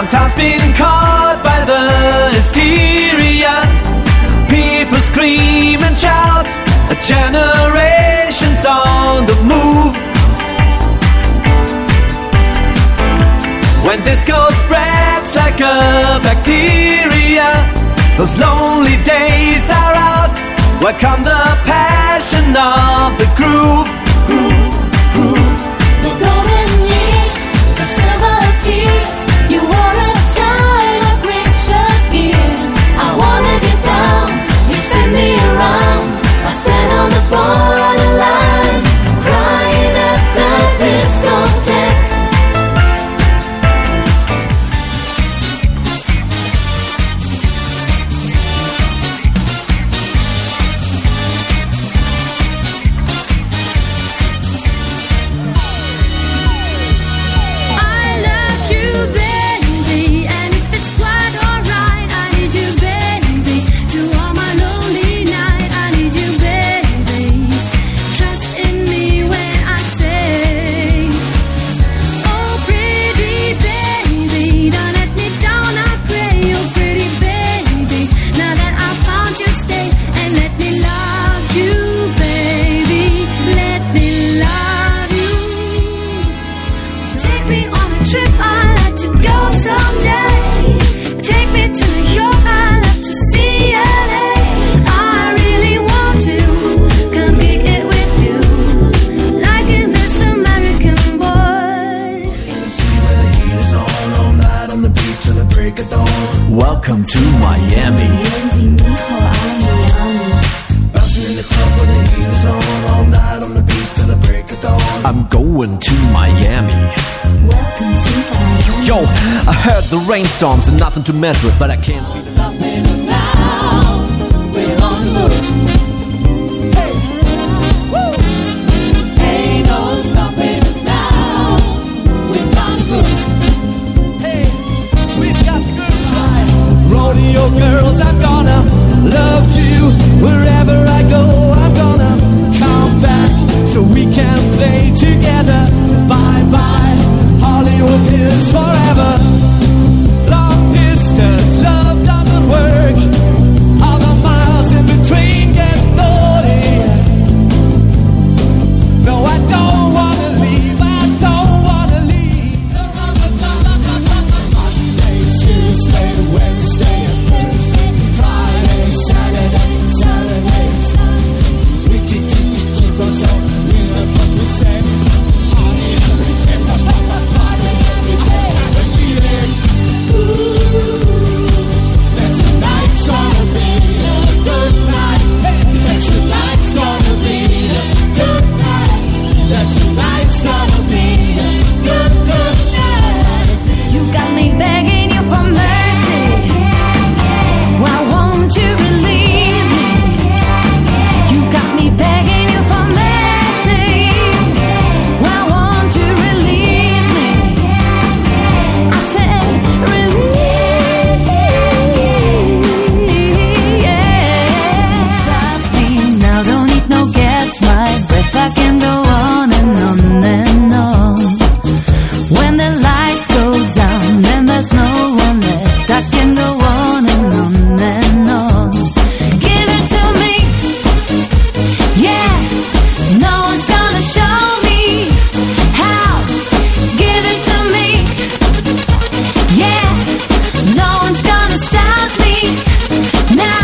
Sometimes been caught by the hysteria. People scream and shout, a generation's on the move. When disco spreads like a bacteria, those lonely days are out. Welcome the passion of the groove. The golden years, the silver tears. You were a child of Richard Gere. I wanna get down, you spin me around. I stand on the borderline, crying at the discotheque. Welcome to Miami. Bouncing in the club with the heaters on, all night on the beach till the break of dawn. I'm going to Miami. Welcome to Miami. Yo, I heard the rainstorms are nothing to mess with, but I can't feel Stopping us now. We're on the move. Hey, woo. Ain't no stopping us now. We've got the groove. Hey, we've got the groove. Rodeo girls, I'm gonna love you. Wherever I go, I'm gonna come back so we can play together. Bye bye, Hollywood is forever. Long distance, love doesn't work. All the miles in between get naughty. No, I don't wanna leave, I don't wanna leave. Monday, Tuesday, Wednesday, Thursday, Friday, Saturday, Sunday. We keep on talking, we love what we say. Party every day, party every day. The feeling, that tonight's gonna be a good night. That tonight's gonna be a good night. That tonight's gonna be a good night. You got me begging you for mercy. Why won't you release me? You got me begging you for mercy. Why won't you release me? I said release. Stop me now, don't need no catch my breath. I can go on and on and on. When the lights go down, then there's no one left. I can go on and on and on. Give it to me, yeah. No one's gonna show me how. Give it to me, yeah. No one's gonna stop me now.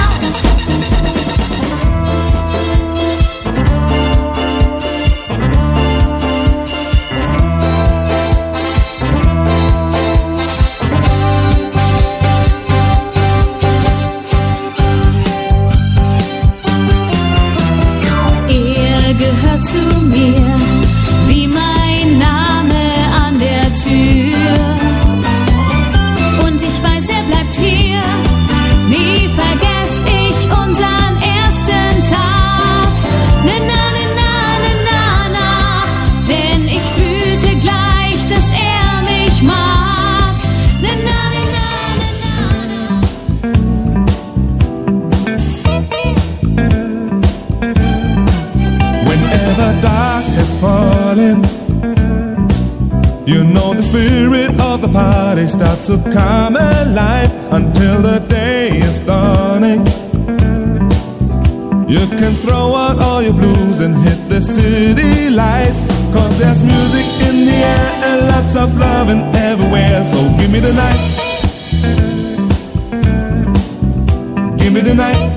Ihr gehört zu mir, wie mein Name an der Tür. Und ich weiß, er bleibt hier. Nie vergess ich unseren ersten Tag. Na, na, na, na, na, na, denn ich fühlte gleich, dass er mich mag. Na, na, na, na, na, Whenever dark has fallen, you know the spirit of the party starts to come alive until the day is dawning. You can throw out all your blues and hit the city lights, 'cause there's music in the air and lots of loving everywhere. So give me the night, give me the night.